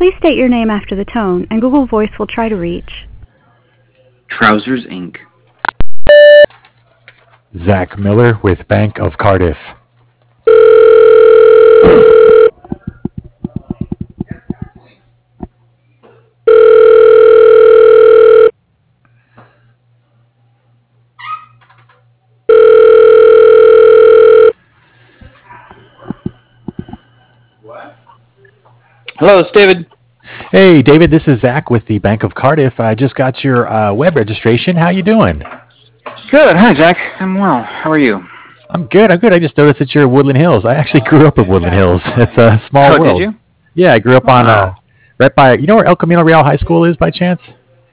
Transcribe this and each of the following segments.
Please state your name after the tone, and Google Voice will try to reach. Trousers Inc. Zach Miller with Bank of Cardiff. Hello, it's David. Hey, David, this is Zach with the Bank of Cardiff. I just got your web registration. How you doing? Good. Hi, Zach. I'm well. How are you? I'm good. I just noticed that you're in Woodland Hills. I actually grew up in Woodland Hills. It's a small world. Did you? Yeah, I grew up on right by. You know where El Camino Real High School is, by chance?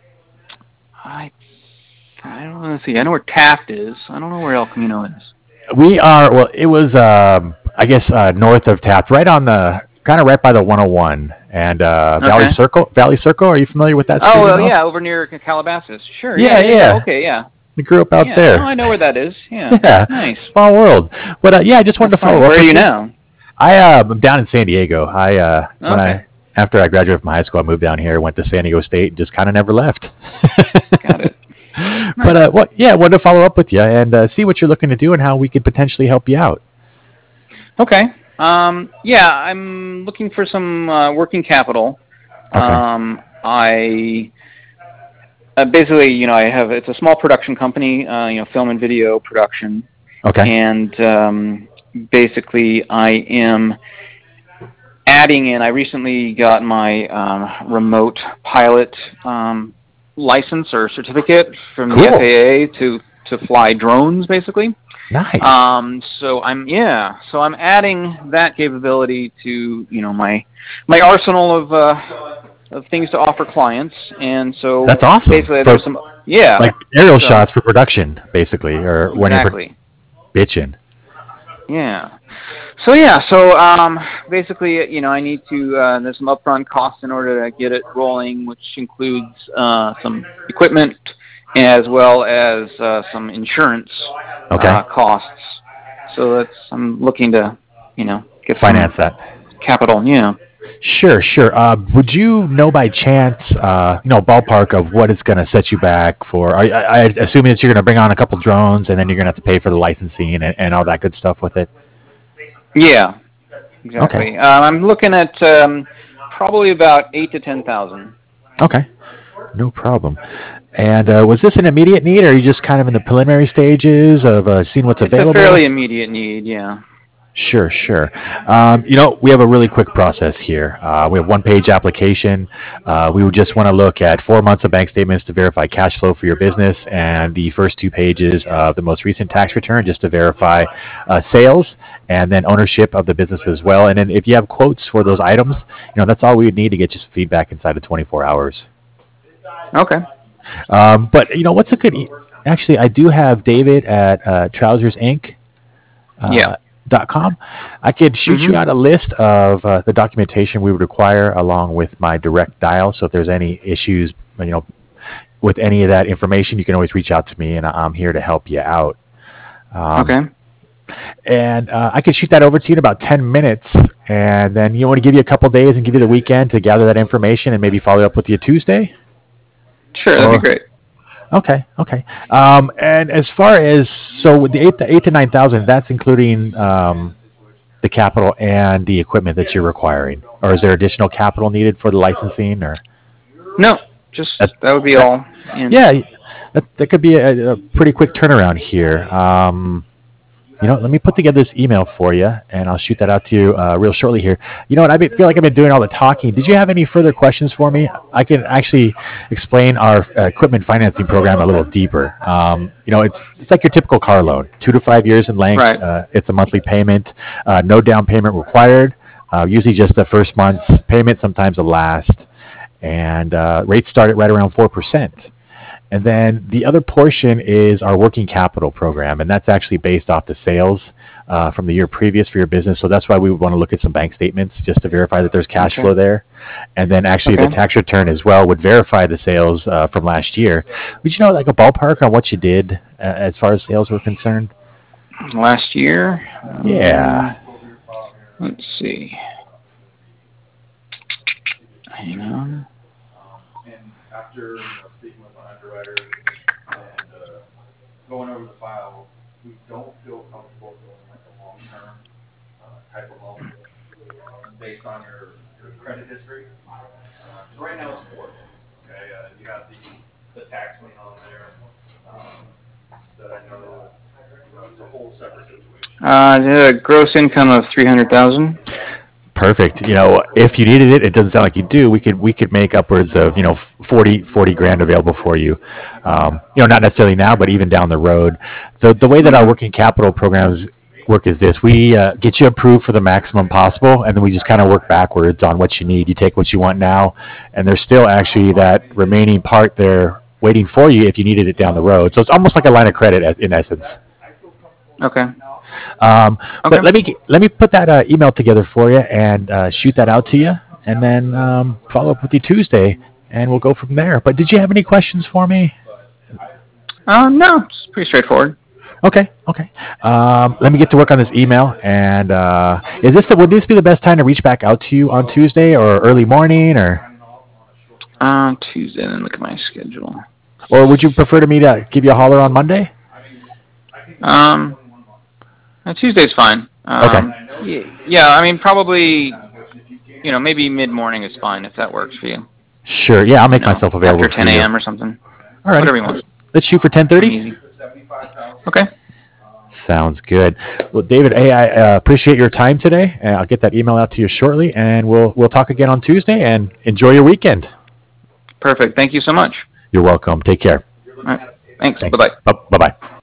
I don't want to see. I know where Taft is. I don't know where El Camino is. We are. Well, it was. I guess north of Taft, right on the kind of right by the 101 and Valley Circle. Valley Circle. Are you familiar with that? Oh, well, yeah, over near Calabasas. Sure. Yeah. Okay, yeah. We grew up out there. Oh, I know where that is. Yeah. Yeah. Nice. Small world. But yeah, I just wanted to follow up. Where are you now? I'm down in San Diego. Okay. After I graduated from high school, I moved down here, went to San Diego State, and just kind of never left. Got it. But I wanted to follow up with you and see what you're looking to do and how we could potentially help you out. Okay. Yeah, I'm looking for some working capital. Okay. I basically, it's a small production company, film and video production. Okay. And basically, I am adding in. I recently got my remote pilot license or certificate from the FAA to fly drones, basically. Nice. So I'm adding that capability to my arsenal of things to offer clients, and so that's awesome. Basically, there's some like aerial shots for production, basically, or when you're bitching. Yeah. So basically, I need to. There's some upfront costs in order to get it rolling, which includes some equipment as well as some insurance costs. So I'm looking to, get finance that capital. Yeah. Sure. Would you know by chance, ballpark of what it's going to set you back for? I assuming that you're going to bring on a couple drones and then you're going to have to pay for the licensing and all that good stuff with it. Yeah, exactly. Okay. I'm looking at probably about $8,000 to $10,000. Okay, no problem. And was this an immediate need, or are you just kind of in the preliminary stages of seeing what's available? It's a fairly immediate need, yeah. Sure. We have a really quick process here. We have one-page application. We would just want to look at 4 months of bank statements to verify cash flow for your business, and the first 2 pages of the most recent tax return just to verify sales and then ownership of the business as well. And then if you have quotes for those items, that's all we would need to get you some feedback inside of 24 hours. Okay. But what's a good? Actually, I do have David at Trousers Inc. .com. I could shoot you out a list of the documentation we would require along with my direct dial. So if there's any issues, with any of that information, you can always reach out to me, and I'm here to help you out. Okay. And I could shoot that over to you in about 10 minutes, and then you want to give you a couple days and give you the weekend to gather that information and maybe follow up with you Tuesday. Sure, that'd be great. Okay. And as far as with the 8 to 9,000, that's including the capital and the equipment that you're requiring, or is there additional capital needed for the licensing? Or no, just that would be all. Yeah, that could be a pretty quick turnaround here. Let me put together this email for you, and I'll shoot that out to you real shortly here. You know what? I feel like I've been doing all the talking. Did you have any further questions for me? I can actually explain our equipment financing program a little deeper. It's like your typical car loan, 2 to 5 years in length. Right. It's a monthly payment, no down payment required. Usually just the first month's payment, sometimes the last, and rates start at right around 4%. And then the other portion is our working capital program, and that's actually based off the sales from the year previous for your business. So that's why we would want to look at some bank statements just to verify that there's cash flow there. And then actually the tax return as well would verify the sales from last year. Would you know like a ballpark on what you did as far as sales were concerned? Last year? Yeah. Let's see. Hang on. And after speaking with my underwriters and going over the file, we don't feel comfortable doing like a long-term type of loan based on your credit history. Because right now it's 4. Okay, you have the tax lien on there that I know it's a whole separate situation. Gross income of 300,000. Perfect. If you needed it, it doesn't sound like you do. We could make upwards of 40 grand available for you. Not necessarily now, but even down the road. The way that our working capital programs work is this: we get you approved for the maximum possible, and then we just kind of work backwards on what you need. You take what you want now, and there's still actually that remaining part there waiting for you if you needed it down the road. So it's almost like a line of credit in essence. Okay. But let me put that email together for you and shoot that out to you, and then follow up with you Tuesday, and we'll go from there. But did you have any questions for me? No, it's pretty straightforward. Okay. Let me get to work on this email. And would this be the best time to reach back out to you on Tuesday or early morning or? Tuesday. Then look at my schedule. Or would you prefer me to give you a holler on Monday? Tuesday's fine. Okay. Yeah, I mean, probably, maybe mid-morning is fine if that works for you. Sure. Yeah, I'll make myself available after 10 a.m. or something. All right. Whatever you want. Let's shoot for 10:30. Okay. Sounds good. Well, David, hey, I appreciate your time today, and I'll get that email out to you shortly, and we'll talk again on Tuesday. And enjoy your weekend. Perfect. Thank you so much. You're welcome. Take care. All right. Thanks. Bye-bye. Bye-bye.